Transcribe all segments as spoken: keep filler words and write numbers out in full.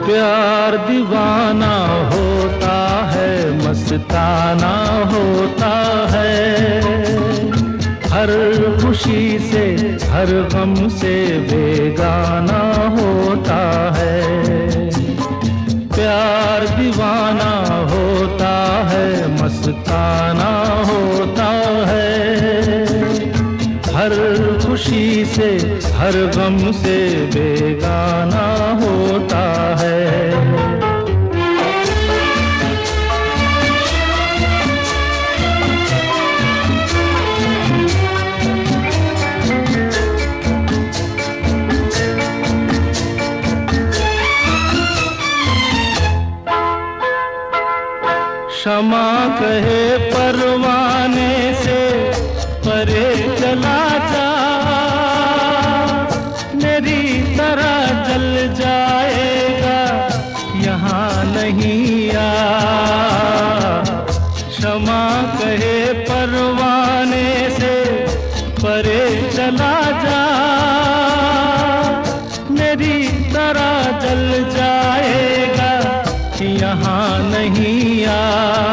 प्यार दीवाना होता है, मस्ताना होता है, हर खुशी से हर गम से बेगाना होता है। प्यार दीवाना होता है, मस्ताना होता है, हर खुशी से हर गम से बेगाना होता है। क्षमा कहे परवाने से परे चला जा, मेरी तरह जल जाएगा यहाँ नहीं आ। क्षमा कहे परवाने से परे चला जा, मेरी तरह जल जाएगा यहाँ नहीं आ।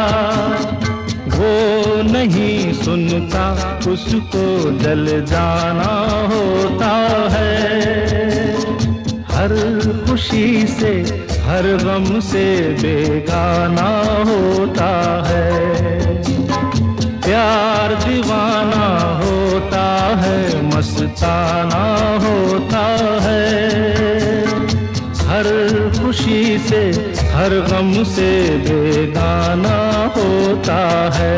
वो नहीं सुनता उसको जल जाना होता है, हर खुशी से हर गम से बेगाना होता है। प्यार दीवाना होता है, मस्ताना होता है, हर खुशी से हर गम से बेगाना होता है।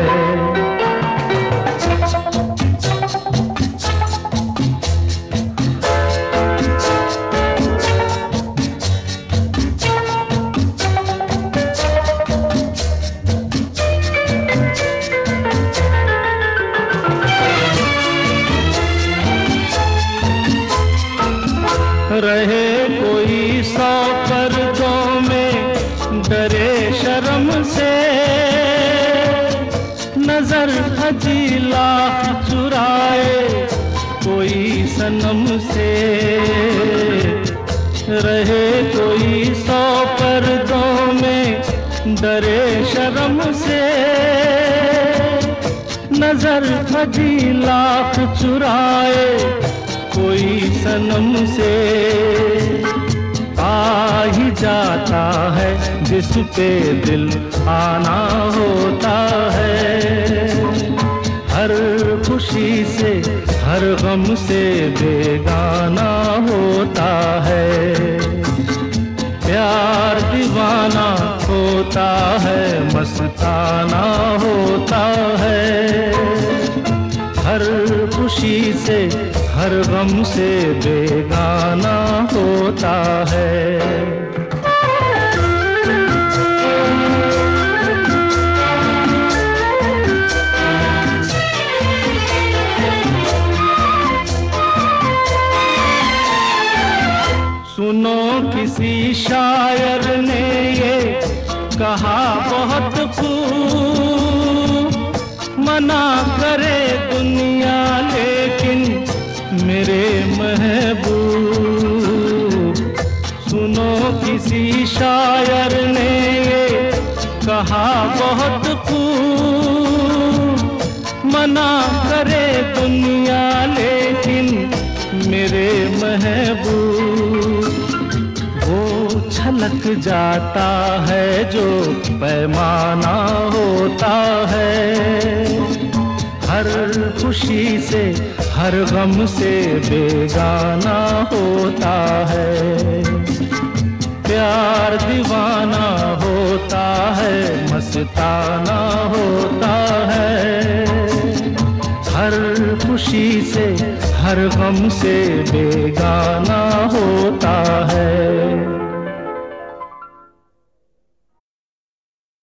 रहे कोई सौ पर्दों में डरे शर्म से, नजर हजी लाख चुराए कोई सनम से। रहे कोई सौ पर्दों में डरे शर्म से, नजर हजी लाख चुराए कोई सनम से। आ ही जाता है जिस पे दिल आना होता है, हर खुशी से हर गम से बेगाना होता है। प्यार दीवाना होता है, मस्ताना होता है, हर खुशी से हर गम से बेगाना होता है। सुनो किसी शायर ने ये कहा बहुत खूब, मना करे दुनिया लेकिन मेरे महबूब। सुनो किसी शायर ने ये कहा बहुत खूब, मना करे दुनिया लेकिन मेरे महबूब। वो छलक जाता है जो पैमाना होता है, हर खुशी से हर गम से बेगाना होता है। प्यार दीवाना होता है, मस्ताना होता है, हर खुशी से हर गम से बेगाना होता है।